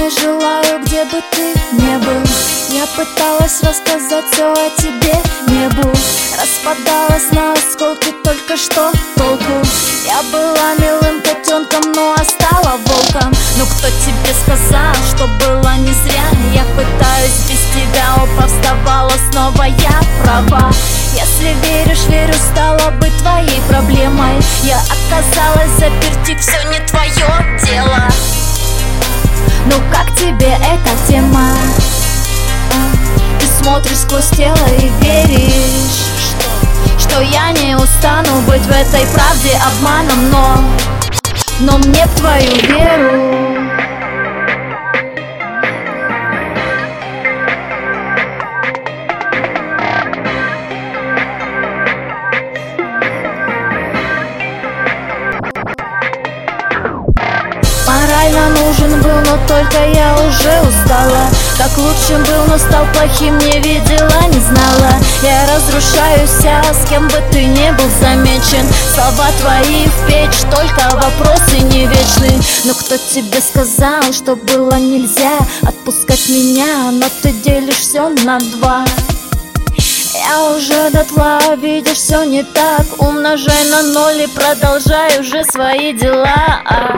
не желаю, где бы ты не был. Я пыталась рассказать все о тебе небу, распадалась на осколки, только что толку. Я была милым котенком, но стала волком. Но кто тебе сказал, что было не зря? Я пытаюсь без тебя, опа, вставала снова, я права. Если веришь, верю, стала быть твоей проблемой. Я оказалась заперти, все не твое дело. Ну как тебе эта тема? Ты смотришь сквозь тело и веришь, что я не устану быть в этой правде обманом, но мне в твою веру. Морально нужен был, но только я уже устала. Как лучшим был, но стал плохим, не видела, не знала. Я разрушаюсь, с кем бы ты не был замечен. Слова твои в печь, только вопросы не вечны. Но кто тебе сказал, что было нельзя отпускать меня? Но ты делишь все на два. Я уже дотла, видишь, все не так. Умножай на ноль и продолжай уже свои дела.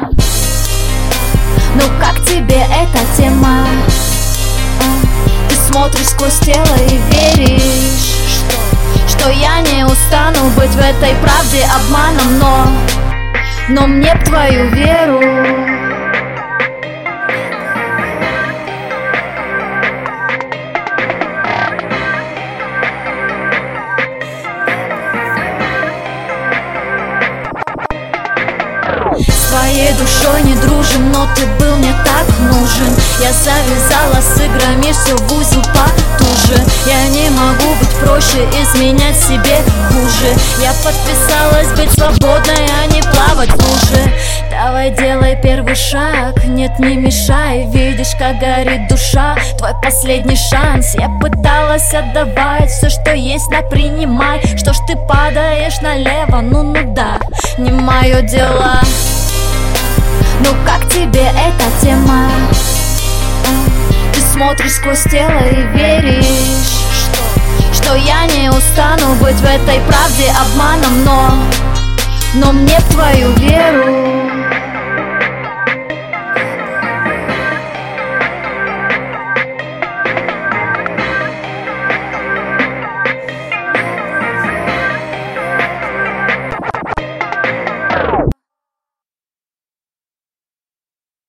Ну как тебе эта тема? Ты смотришь сквозь тело и веришь, что я не устану быть в этой правде обманом, но мне в твою веру. Своей душой не дружим, но ты был мне так нужен. Я завязала с играми, все в узел потуже. Я не могу быть проще, изменять себе хуже. Я подписалась быть свободной, а не плавать в луже. Давай делай первый шаг, нет, не мешай. Видишь, как горит душа, твой последний шанс. Я пыталась отдавать все, что есть, да принимай. Что ж ты падаешь налево, ну да, не мое дело. Ну как тебе эта тема? Ты смотришь сквозь тело и веришь, что я не устану быть в этой правде обманом, но мне в твою веру.